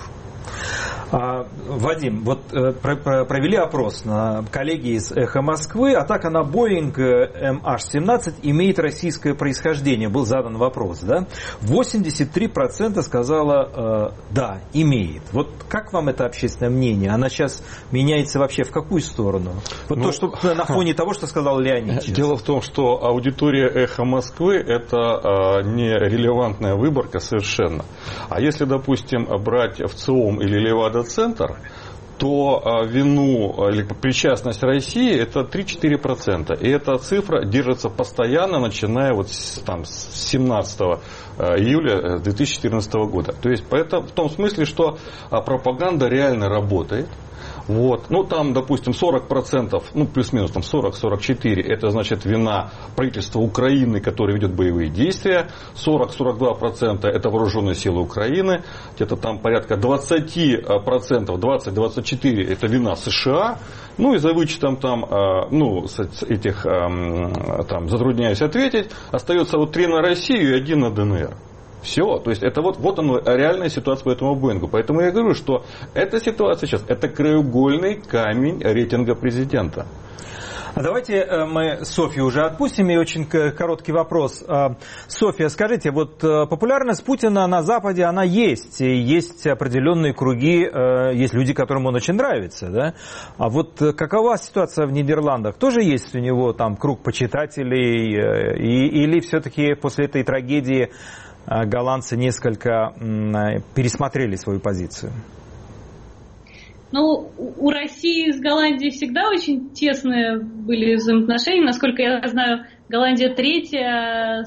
А, Вадим, вот э, про, про, провели опрос на коллеги из «Эхо Москвы». Атака на Боинг эм аш семнадцать имеет российское происхождение. Был задан вопрос, да? восемьдесят три процента сказала э, да, имеет. Вот как вам это общественное мнение? Она сейчас меняется вообще в какую сторону? Вот ну, то, что на фоне того, что сказал Леонид. Сейчас. Дело в том, что аудитория «Эхо Москвы» это э, не релевантная выборка совершенно. А если, допустим, брать ВЦИОМ или Левада-центр, то вину или причастность России это три-четыре процента. И эта цифра держится постоянно, начиная вот с, там, с семнадцатого июля две тысячи четырнадцатого года. То есть это в том смысле, что пропаганда реально работает. Вот. Ну, там, допустим, сорок процентов, ну, плюс-минус там сорок - сорок четыре процента, это, значит, вина правительства Украины, которое ведет боевые действия. сорок - сорок два процента это вооруженные силы Украины. Где-то там порядка двадцать процентов, двадцать - двадцать четыре процента это вина США. Ну, и за вычетом там, ну, этих, там, затрудняюсь ответить, остается вот три на Россию и один на ДНР. Все, то есть это вот, вот оно, реальная ситуация по этому Боингу. Поэтому я говорю, что эта ситуация сейчас, это краеугольный камень рейтинга президента. А давайте мы Софью уже отпустим, и очень короткий вопрос. Софья, скажите, вот популярность Путина на Западе, она есть, и есть определенные круги, есть люди, которым он очень нравится, да? А вот какова ситуация в Нидерландах? Тоже есть у него там круг почитателей, и, или все-таки после этой трагедии голландцы несколько пересмотрели свою позицию? Ну, у России с Голландией всегда очень тесные были взаимоотношения. Насколько я знаю, Голландия третья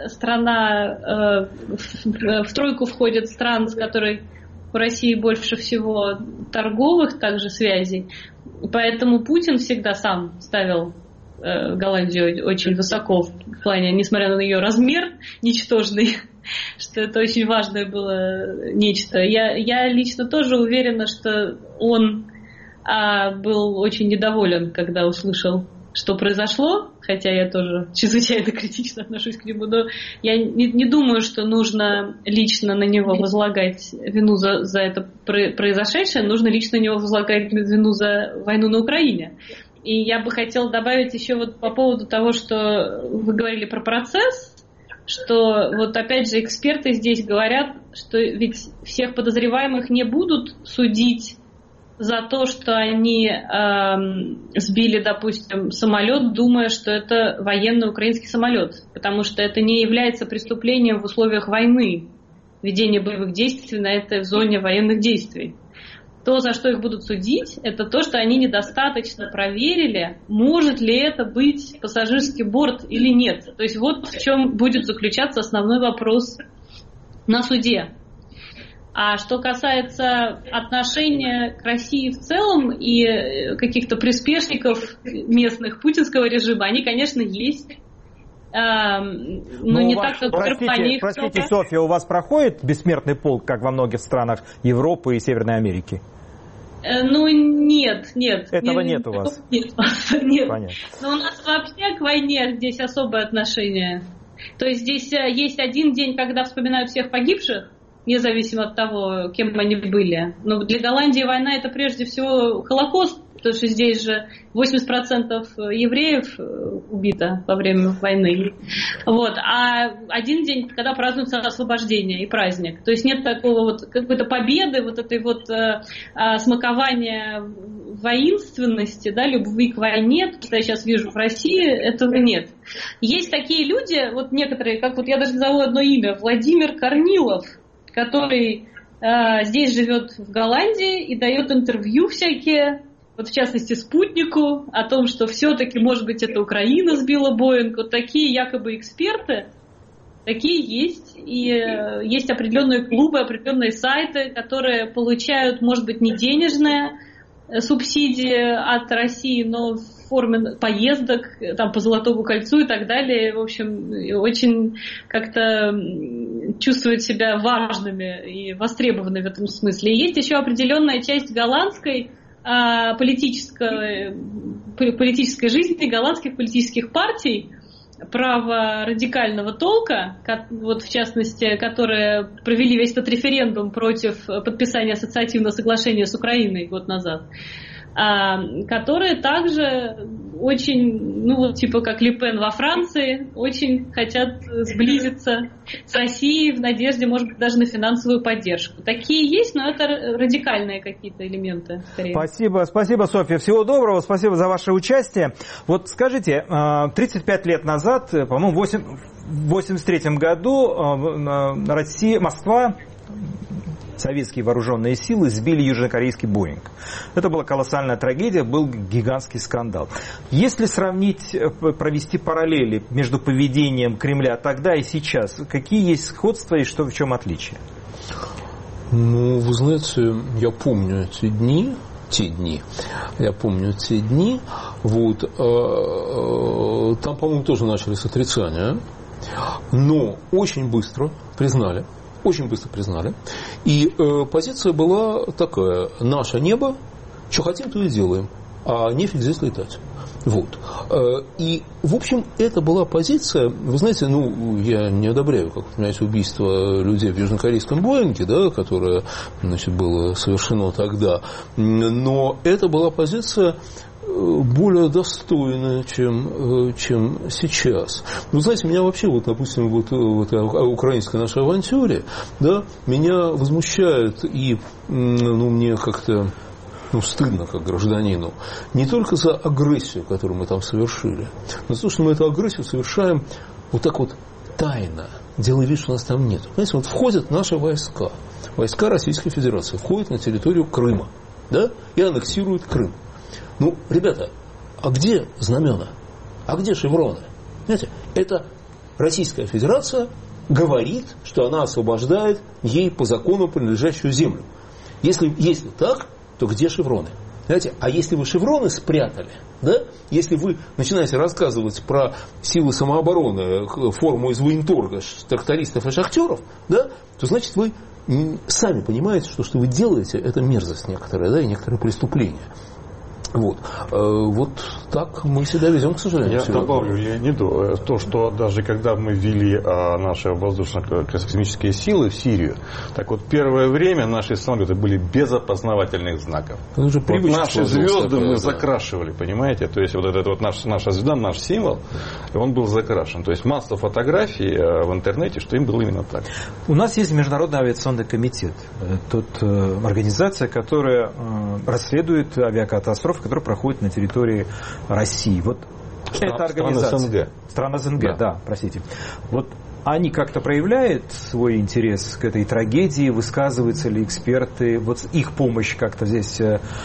страна, в тройку входит стран, с которой у России больше всего торговых также связей. Поэтому Путин всегда сам ставил Голландию очень высоко в плане, несмотря на ее размер ничтожный, что это очень важное было нечто. Я, я лично тоже уверена, что он а, был очень недоволен, когда услышал, что произошло, хотя я тоже чрезвычайно критично отношусь к нему, но я не, не думаю, что нужно лично на него возлагать вину за, за это произошедшее, нужно лично на него возлагать вину за войну на Украине. И я бы хотела добавить еще вот по поводу того, что вы говорили про процесс, что вот опять же эксперты здесь говорят, что ведь всех подозреваемых не будут судить за то, что они э, сбили, допустим, самолет, думая, что это военный украинский самолет, потому что это не является преступлением в условиях войны, ведение боевых действий на этой зоне военных действий. То, за что их будут судить, это то, что они недостаточно проверили, может ли это быть пассажирский борт или нет. То есть вот в чем будет заключаться основной вопрос на суде. А что касается отношения к России в целом и каких-то приспешников местных путинского режима, они, конечно, есть. Но ну, не так, как простите, в Германии. Простите, Софья, у вас проходит бессмертный полк, как во многих странах Европы и Северной Америки? Ну, нет, нет. Этого не, нет у вас? Нет, нет. Понятно. Но у нас вообще к войне здесь особое отношение. То есть здесь есть один день, когда вспоминают всех погибших, независимо от того, кем они были. Но для Голландии война — это прежде всего Холокост, потому что здесь же восемьдесят процентов евреев убито во время войны. Вот. А один день, когда празднуется освобождение и праздник. То есть нет такого вот какой-то победы, вот этой вот э, э, смакования воинственности, да, любви к войне, что я сейчас вижу в России, этого нет. Есть такие люди, вот некоторые, как вот я даже назову одно имя, Владимир Корнилов, который э, здесь живет в Голландии и дает интервью всякие, вот в частности «Спутнику», о том, что все-таки, может быть, это Украина сбила Боинг. Вот такие якобы эксперты, такие есть. И э, есть определенные клубы, определенные сайты, которые получают, может быть, не денежные субсидии от России, но в форме поездок там, по Золотому кольцу и так далее. В общем, очень как-то чувствуют себя важными и востребованными в этом смысле. И есть еще определенная часть голландской политической, политической жизни, голландских политических партий праворадикального толка, вот в частности, которые провели весь этот референдум против подписания ассоциативного соглашения с Украиной год назад, которые также очень, ну вот типа как Ле Пен во Франции, очень хотят сблизиться с Россией в надежде, может быть, даже на финансовую поддержку. Такие есть, но это радикальные какие-то элементы. Скорее. Спасибо, спасибо, Софья. Всего доброго, спасибо за ваше участие. Вот скажите, тридцать пять лет назад, по-моему, в восемьдесят третьем году Россия, Москва, советские вооруженные силы сбили южнокорейский Боинг. Это была колоссальная трагедия, был гигантский скандал. Если сравнить, провести параллели между поведением Кремля тогда и сейчас, какие есть сходства и что, в чем отличие? Ну, вы знаете, я помню эти дни, те дни. Я помню те дни. Вот, там, по-моему, тоже начались отрицания. Но очень быстро признали. Очень быстро признали. И позиция была такая. Наше небо, что хотим, то и делаем. А нефиг здесь летать. Вот. И, в общем, это была позиция, вы знаете, ну, я не одобряю, как понимаете, убийство людей в южнокорейском Боинге, да, которое, значит, было совершено тогда, но это была позиция более достойная, чем, чем сейчас. Вы знаете, меня вообще, вот, допустим, вот, вот украинской нашей авантюре, да, меня возмущает и, ну, мне как-то ну, стыдно, как гражданину, не только за агрессию, которую мы там совершили, но за то, что мы эту агрессию совершаем вот так вот тайно, делая вид, что нас там нет. Знаете, вот входят наши войска, войска Российской Федерации, входят на территорию Крыма, да, и аннексируют Крым. Ну, ребята, а где знамена? А где шевроны? Знаете, это Российская Федерация говорит, что она освобождает ей по закону принадлежащую землю. Если, если так, то где шевроны? Знаете, а если вы шевроны спрятали, да? Если вы начинаете рассказывать про силы самообороны, форму из военторга, трактористов и шахтеров, да, то значит вы сами понимаете, что, что вы делаете, это мерзость некоторая, да, и некоторые преступления. Вот. Вот так мы себя везем, к сожалению. Я сегодня. добавлю, Леониду, то, что даже когда мы ввели наши воздушно-космические силы в Сирию, так вот первое время наши самолеты были без опознавательных знаков. Вот наши звезды такая, мы да. закрашивали, понимаете? То есть вот этот вот наш, наша звезда, наш символ, он был закрашен. То есть масса фотографий в интернете, что им было именно так. У нас есть Международный авиационный комитет. Тут организация, которая расследует авиакатастрофы, которые проходят на территории России. Вот Стран, эта организация. Страна СНГ. Страна СНГ, да. да, простите. Вот они как-то проявляют свой интерес к этой трагедии, высказываются ли эксперты, вот их помощь как-то здесь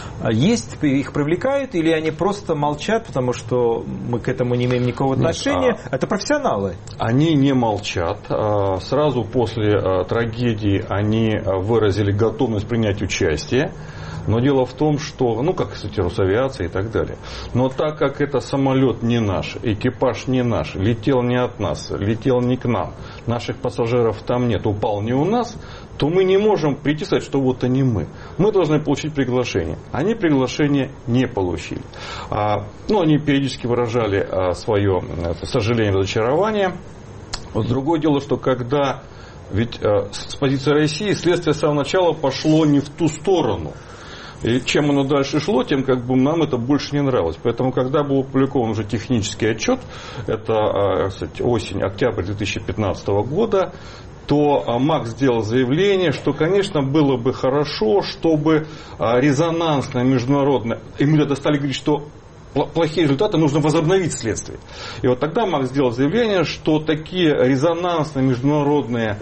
есть, их привлекают, или они просто молчат, потому что мы к этому не имеем никакого отношения? Нет, а... Это профессионалы. Они не молчат. Сразу после трагедии они выразили готовность принять участие. Но дело в том, что, ну, как, кстати, Росавиация и так далее. Но так как это самолет не наш, экипаж не наш, летел не от нас, летел не к нам, наших пассажиров там нет, упал не у нас, то мы не можем прийти и сказать, что вот они мы. Мы должны получить приглашение. Они приглашение не получили. А, ну, они периодически выражали а, свое это, сожаление, разочарование. Вот другое дело, что когда, ведь а, с позиции России следствие с самого начала пошло не в ту сторону. И чем оно дальше шло, тем как бы нам это больше не нравилось. Поэтому, когда был опубликован уже технический отчет, это, кстати, осень, октябрь две тысячи пятнадцатого года, то МАК сделал заявление, что, конечно, было бы хорошо, чтобы резонансное международное... И мы тогда стали говорить, что плохие результаты нужно возобновить следствие. И вот тогда МАК сделал заявление, что такие резонансные международные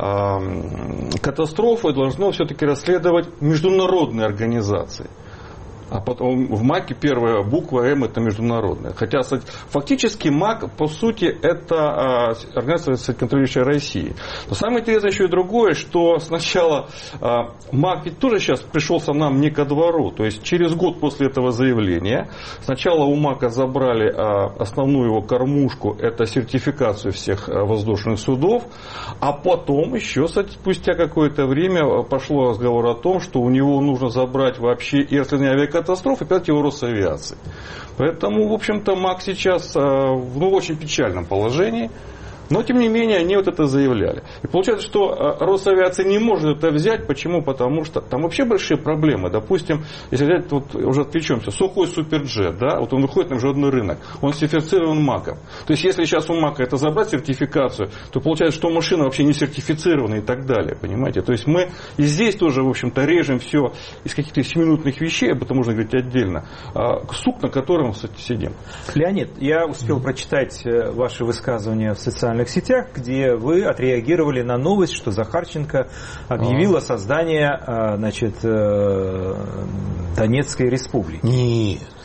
э, катастрофы должно все-таки расследовать международные организации. А потом в МАКе первая буква М это международная. Хотя фактически МАК по сути это организация, контролирующая Россию. Но самое интересное еще и другое, что сначала МАК ведь тоже сейчас пришелся нам не ко двору. То есть через год после этого заявления сначала у МАКа забрали основную его кормушку, это сертификацию всех воздушных судов, а потом еще спустя какое-то время пошло разговор о том, что у него нужно забрать вообще и экстренные авиакатастрофы, катастроф и передать его Росавиации. Поэтому, в общем-то, МАК сейчас в ну, очень печальном положении. Но, тем не менее, они вот это заявляли. И получается, что Росавиация не может это взять. Почему? Потому что там вообще большие проблемы. Допустим, если взять, вот уже отвлечемся, сухой суперджет, да, вот он выходит на международный рынок, он сертифицирован МАКом. То есть, если сейчас у МАКа это забрать сертификацию, то получается, что машина вообще не сертифицирована и так далее. Понимаете? То есть, мы и здесь тоже, в общем-то, режем все из каких-то семиминутных вещей, об этом можно говорить отдельно, сук, на котором, кстати, сидим. Леонид, я успел прочитать ваши высказывания в социальных сетях, где вы отреагировали на новость, что Захарченко объявил о создании, значит, Донецкой республики. Нет,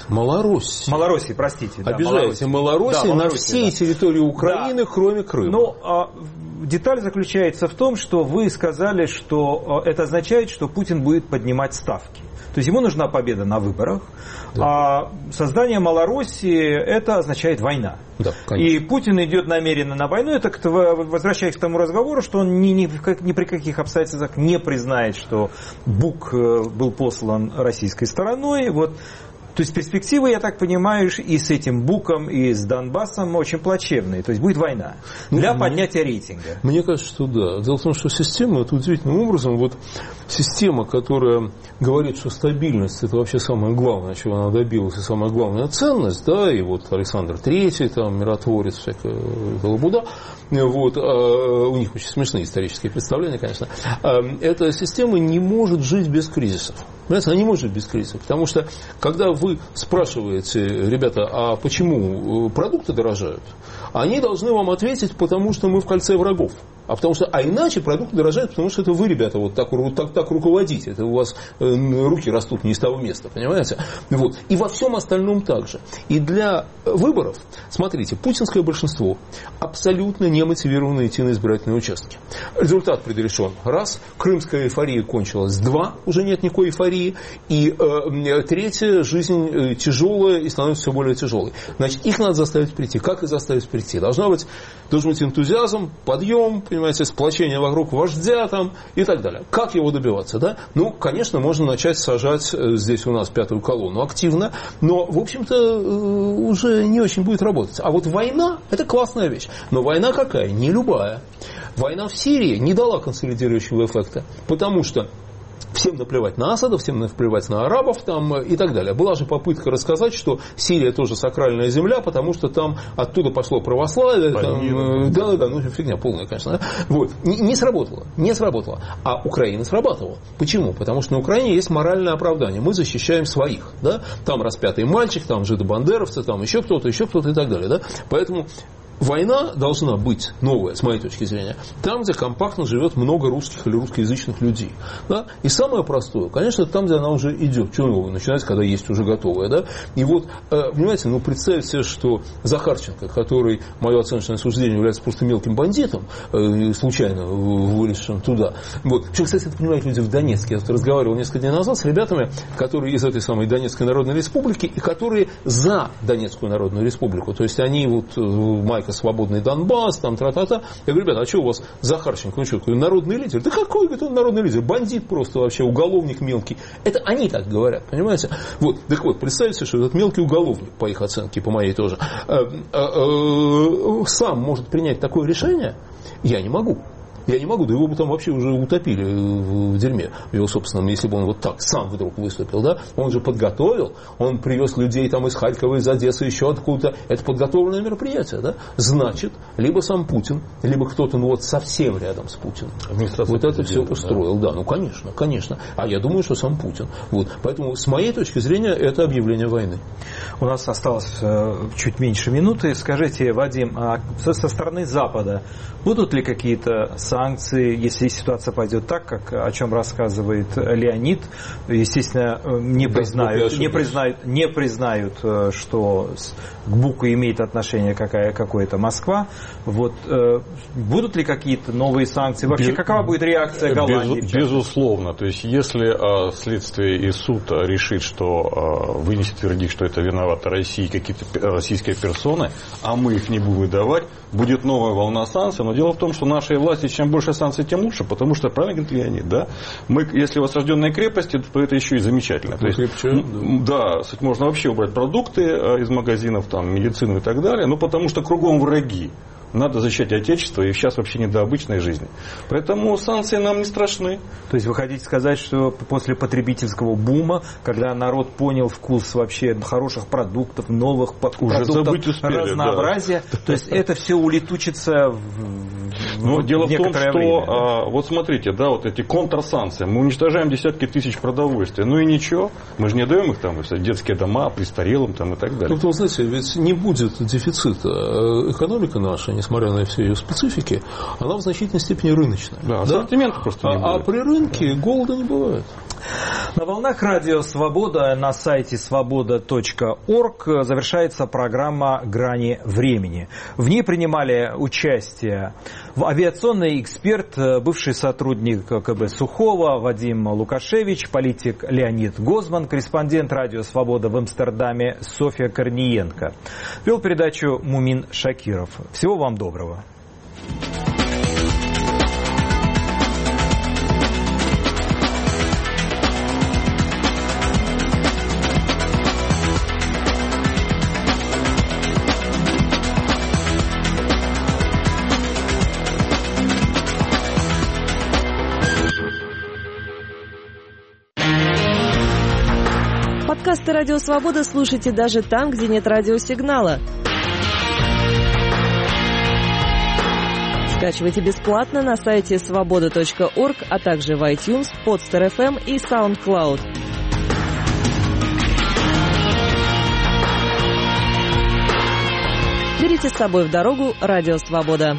Малороссии. Малороссии, простите. Да, Обижаете Малороссию да, на всей да. территории Украины, да. кроме Крыма. Но а, деталь заключается в том, что вы сказали, что а, это означает, что Путин будет поднимать ставки. То есть ему нужна победа на выборах, да. а создание Малороссии это означает война. Да, и Путин идет намеренно на войну. Это возвращаясь к тому разговору, что он ни, ни, ни при каких обстоятельствах не признает, что Бук был послан российской стороной. Вот. То есть перспективы, я так понимаю, и с этим Буком, и с Донбассом очень плачевные. То есть будет война для ну, поднятия рейтинга. Мне кажется, что да. Дело в том, что система, это удивительным образом, вот система, которая говорит, что стабильность это вообще самое главное, чего она добилась, и самая главная ценность, да, и вот Александр Третий, там, миротворец, всякая лабуда, вот, а, у них очень смешные исторические представления, конечно, а, эта система не может жить без кризисов. Понимаете, она не может жить без кризисов, потому что, когда вы спрашиваете, ребята, а почему продукты дорожают, они должны вам ответить, потому что мы в кольце врагов. А потому что, а иначе продукты дорожают, потому что это вы, ребята, вот так, вот так, так руководите. Это у вас э, руки растут не из того места, понимаете? Вот. И во всем остальном также. И для выборов, смотрите, путинское большинство абсолютно не мотивировано идти на избирательные участки. Результат предрешен. Раз. Крымская эйфория кончилась. Два. Уже нет никакой эйфории. И э, третье. Жизнь тяжелая и становится все более тяжелой. Значит, их надо заставить прийти. Как их заставить прийти? Должна быть, должен быть энтузиазм, подъем, понимаете, сплочение вокруг вождя там, и так далее. Как его добиваться? Да? Ну, конечно, можно начать сажать здесь у нас пятую колонну активно, но, в общем-то, уже не очень будет работать. А вот война – это классная вещь. Но война какая? Не любая. Война в Сирии не дала консолидирующего эффекта, потому что всем наплевать на Асада, всем наплевать на арабов там, и так далее. Была же попытка рассказать, что Сирия тоже сакральная земля, потому что там оттуда пошло православие. Там, да, да, ну фигня полная, конечно. Да? Вот. Не, не сработало. Не сработало. А Украина срабатывала. Почему? Потому что на Украине есть моральное оправдание. Мы защищаем своих. Да? Там распятый мальчик, там жидобандеровцы, там еще кто-то, еще кто-то и так далее. Да? Поэтому война должна быть новая, с моей точки зрения, там, где компактно живет много русских или русскоязычных людей. Да? И самое простое, конечно, там, где она уже идет. Чего нового начинать, когда есть уже готовое. Да? И вот, понимаете, ну, представьте себе, что Захарченко, который, мое оценочное суждение, является просто мелким бандитом, случайно вылезшим туда. Вот. Причем, кстати, это понимают люди в Донецке. Я тут разговаривал несколько дней назад с ребятами, которые из этой самой Донецкой Народной Республики, и которые за Донецкую Народную Республику. То есть они вот майка свободный Донбасс, там, тра-та-та. Я говорю, ребята, а что у вас Захарченко? Ну что, такой народный лидер? Да какой, говорит, он народный лидер? Бандит просто вообще, уголовник мелкий. Это они так говорят, понимаете? Вот, так вот, представьте, что этот мелкий уголовник, по их оценке, по моей тоже, сам может принять такое решение? Я не могу. Я не могу, да его бы там вообще уже утопили в дерьме, в его собственном, если бы он вот так сам вдруг выступил, да? Он же подготовил, он привез людей там из Харькова, из Одессы, еще откуда-то. Это подготовленное мероприятие, да? Значит, либо сам Путин, либо кто-то, ну вот совсем рядом с Путиным. Вот это все устроил, да? да, ну конечно, конечно. А я думаю, что сам Путин. Вот. Поэтому, с моей точки зрения, это объявление войны. У нас осталось э, чуть меньше минуты. Скажите, Вадим, а со, со стороны Запада будут ли какие-то санкции, если ситуация пойдет так, как, о чем рассказывает Леонид? Естественно, не признают, не признают, не признают, что к Буку имеет отношение какая, какое-то Москва. Вот, будут ли какие-то новые санкции? Вообще, Без, какова будет реакция Голландии? Без, безусловно. То есть, если э, следствие и суд решит, что э, вынесет вердикт, что это виновата Россия, какие-то российские персоны, а мы их не будем выдавать, будет новая волна санкций. Но дело в том, что наши власти, чем больше санкций, тем лучше, потому что, правильно говорит Леонид, да? Мы, если у вас рожденные крепости, то это еще и замечательно. То есть, да, можно вообще убрать продукты из магазинов, там, медицину и так далее, ну, потому что кругом враги. Надо защищать Отечество, и сейчас вообще не до обычной жизни. Поэтому санкции нам не страшны. То есть вы хотите сказать, что после потребительского бума, когда народ понял вкус вообще хороших продуктов, новых Уже продуктов, успели, разнообразия, да. То есть это все улетучится в, Но в дело в том, что, время, да? а, вот смотрите, да, вот эти контрсанкции, мы уничтожаем десятки тысяч продовольствия, ну и ничего, мы же не даем их там в детские дома, престарелым там и так далее. Ну, вы знаете, ведь не будет дефицита. Экономика наша, несмотря на все ее специфики, она в значительной степени рыночная. Да, ассортимента да? просто не а, будет. А при рынке да. голода не бывает. На волнах радио «Свобода» на сайте свобода точка орг завершается программа «Грани времени». В ней принимали участие авиационный эксперт, бывший сотрудник КБ Сухого Вадим Лукашевич, политик Леонид Гозман, корреспондент радио «Свобода» в Амстердаме Софья Корниенко. Вел передачу Мумин Шакиров. Всего вам доброго. Подкасты «Радио Свобода» слушайте даже там, где нет радиосигнала. Скачивайте бесплатно на сайте свобода точка орг, а также в iTunes, Podster эф эм и SoundCloud. Берите с собой в дорогу «Радио Свобода».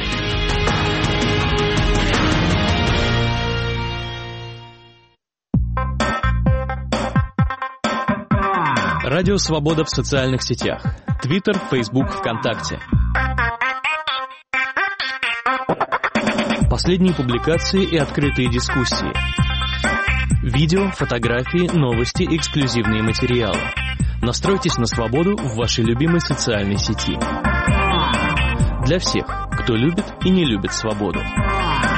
Радио «Свобода» в социальных сетях. Твиттер, Фейсбук, ВКонтакте. Последние публикации и открытые дискуссии. Видео, фотографии, новости, эксклюзивные материалы. Настройтесь на свободу в вашей любимой социальной сети. Для всех, кто любит и не любит свободу.